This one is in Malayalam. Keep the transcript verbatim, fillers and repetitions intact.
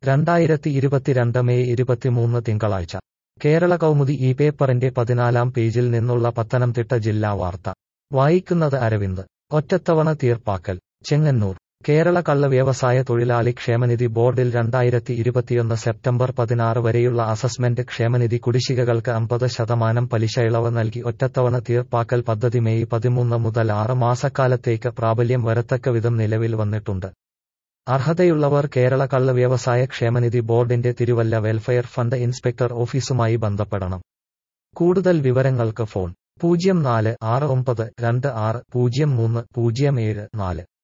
രണ്ടായിരത്തി ഇരുപത്തിരണ്ട് മെയ് ഇരുപത്തിമൂന്ന് തിങ്കളാഴ്ച കേരള കൗമുദി ഈ പേപ്പറിന്റെ പതിനാലാം പേജിൽ നിന്നുള്ള പത്തനംതിട്ട ജില്ലാ വാർത്ത വായിക്കുന്നത് അരവിന്ദ്. ഒറ്റത്തവണ തീർപ്പാക്കൽ. ചെങ്ങന്നൂർ. കേരള കള്ള് വ്യവസായ തൊഴിലാളി ക്ഷേമനിധി ബോർഡിൽ രണ്ടായിരത്തി ഇരുപത്തിയൊന്ന് സെപ്റ്റംബർ പതിനാറ് വരെയുള്ള അസസ്മെന്റ് ക്ഷേമനിധി കുടിശ്ശികകൾക്ക് അമ്പത് ശതമാനം പലിശയിളവ് നൽകി ഒറ്റത്തവണ തീർപ്പാക്കൽ പദ്ധതി മെയ് പതിമൂന്ന് മുതൽ ആറ് മാസക്കാലത്തേക്ക് പ്രാബല്യം വരത്തക്കവിധം നിലവിൽ വന്നിട്ടുണ്ട്. അർഹതയുള്ളവർ കേരള കള്ള് വ്യവസായ ക്ഷേമനിധി ബോർഡിന്റെ തിരുവല്ല വെൽഫെയർ ഫണ്ട് ഇൻസ്പെക്ടർ ഓഫീസുമായി ബന്ധപ്പെടണം. കൂടുതൽ വിവരങ്ങൾക്ക് ഫോൺ പൂജ്യം നാല് ആറ് ഒമ്പത് രണ്ട് ആറ് പൂജ്യം മൂന്ന് പൂജ്യം ഏഴ് നാല്.